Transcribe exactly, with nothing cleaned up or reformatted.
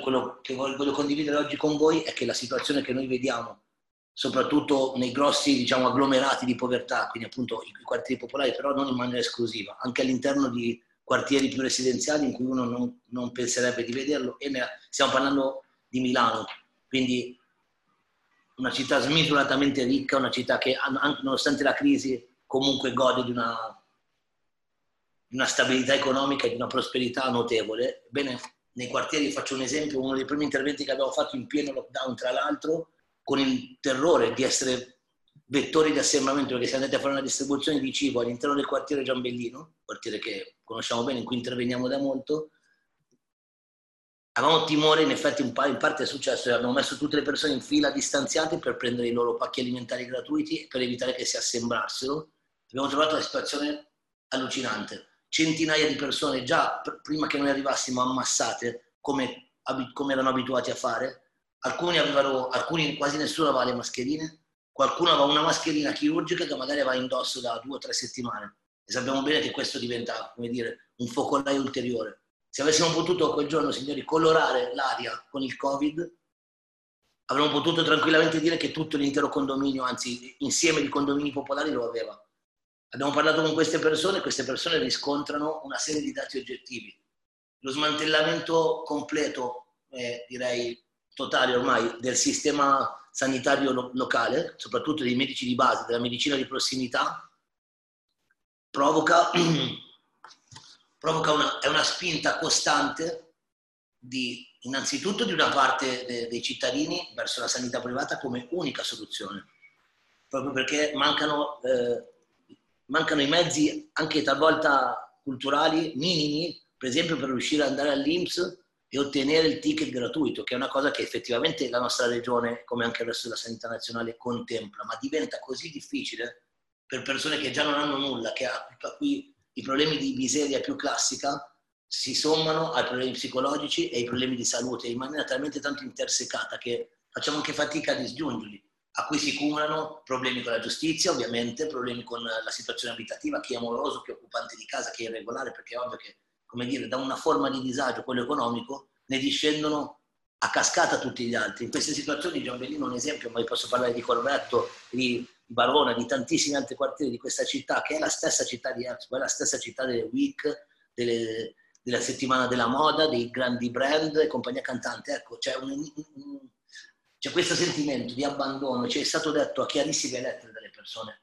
quello che voglio condividere oggi con voi è che la situazione che noi vediamo, soprattutto nei grossi, diciamo, agglomerati di povertà, quindi appunto i, i quartieri popolari, però non in maniera esclusiva, anche all'interno di quartieri più residenziali in cui uno non, non penserebbe di vederlo, e ne, stiamo parlando di Milano, quindi una città smisuratamente ricca, una città che anche nonostante la crisi comunque gode di una, di una stabilità economica e di una prosperità notevole. Bene, nei quartieri, faccio un esempio, uno dei primi interventi che abbiamo fatto in pieno lockdown, tra l'altro, con il terrore di essere vettori di assembramento, perché siamo andati a fare una distribuzione di cibo all'interno del quartiere Giambellino, quartiere che conosciamo bene, in cui interveniamo da molto. Avevamo timore, in effetti in parte è successo, e abbiamo messo tutte le persone in fila distanziate per prendere i loro pacchi alimentari gratuiti per evitare che si assembrassero. Abbiamo trovato una situazione allucinante. Centinaia di persone già pr- prima che noi arrivassimo ammassate, come, ab- come erano abituati a fare. Alcuni avevano, alcuni, quasi nessuno aveva le mascherine, qualcuno aveva una mascherina chirurgica che magari aveva indosso da due o tre settimane. E sappiamo bene che questo diventa, come dire, un focolaio ulteriore. Se avessimo potuto quel giorno, signori, colorare l'aria con il Covid, avremmo potuto tranquillamente dire che tutto l'intero condominio, anzi insieme di condomini popolari, lo aveva. Abbiamo parlato con queste persone, queste persone riscontrano una serie di dati oggettivi. Lo smantellamento completo, eh, direi totale ormai, del sistema sanitario lo- locale, soprattutto dei medici di base, della medicina di prossimità, provoca, provoca una, è una spinta costante di, innanzitutto di una parte de, dei cittadini verso la sanità privata come unica soluzione, proprio perché mancano, eh, mancano i mezzi anche talvolta culturali minimi, per esempio per riuscire ad andare all'I N P S e ottenere il ticket gratuito, che è una cosa che effettivamente la nostra regione, come anche il resto della sanità nazionale, contempla, ma diventa così difficile per persone che già non hanno nulla, che a, a cui i problemi di miseria più classica si sommano ai problemi psicologici e ai problemi di salute in maniera talmente tanto intersecata che facciamo anche fatica a disgiungerli, a cui si cumulano problemi con la giustizia, ovviamente, problemi con la situazione abitativa, chi è moroso, chi è occupante di casa, chi è irregolare, perché è ovvio che, come dire, da una forma di disagio, quello economico, ne discendono a cascata tutti gli altri. In queste situazioni Giambellino è un esempio, ma vi posso parlare di Corvetto, di Barona, di tantissimi altri quartieri di questa città, che è la stessa città di Expo, è la stessa città delle week, delle, della settimana della moda, dei grandi brand e compagnia cantante. Ecco, c'è, un, un, c'è questo sentimento di abbandono, ci è stato detto a chiarissime lettere dalle persone: